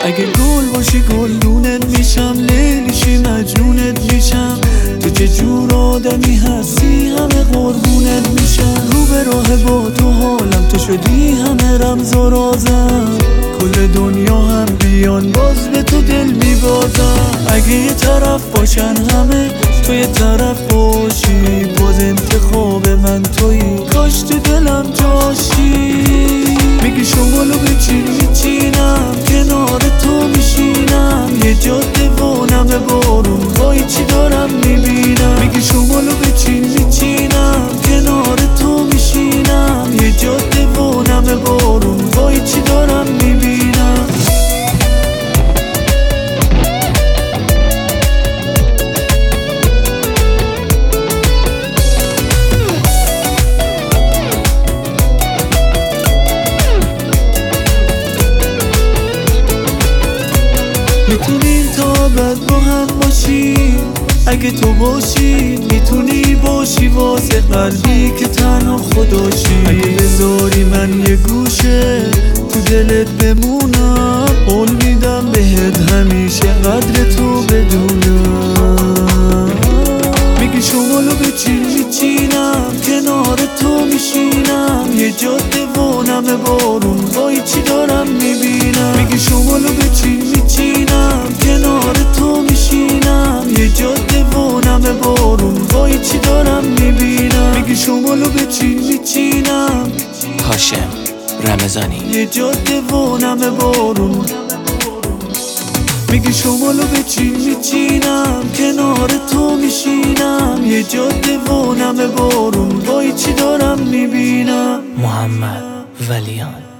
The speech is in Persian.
اگه گل باشی گلدونت میشم، لیلیشی مجنونت میشم. تو چه جور آدمی هستی همه قربونت میشم. رو به راه با تو حالم تو شدی همه رمز و رازم. کل دنیا هم بیان باز به تو دل میبازم. اگه یه طرف باشن همه تو یه طرف باشی، باز انتخاب من تویی، کاش تو دلم جاشی. میگی شمالو به چین میچینم، کنار تو میشینم. یه جاده و نم بارون وای چی دارم میبینم. میگی شمالو به چین میچینم، کنار تو میشینم. یه جاده و نم بارون وای چی دارم میبینم. میتونیم تا ابد با هم باشیم اگه تو باشی. میتونی باشی واسه قلبی که تنها خداشی. اگه بذاری من یه گوشه تو دلت بمونم، قول میدم بهت همیشه قدر تو بدونم. میگی شمالو به چین میچینم، کنار تو میشینم. یه جاده و نم بارون وای چی دارم میبینم. میگی شمالو به چین میچینم، کنار تو میشینم. یه جاده و نم بارون وای چی دارم میبینم. میگی شمالو به چین میچینم. هاشم رمضانی. یه جاده و نم بارون. میگی شمالو به چین میچینم، کنار تو میشینم. یه جاده و نم بارون وای چی دارم میبینم. محمد ولیان.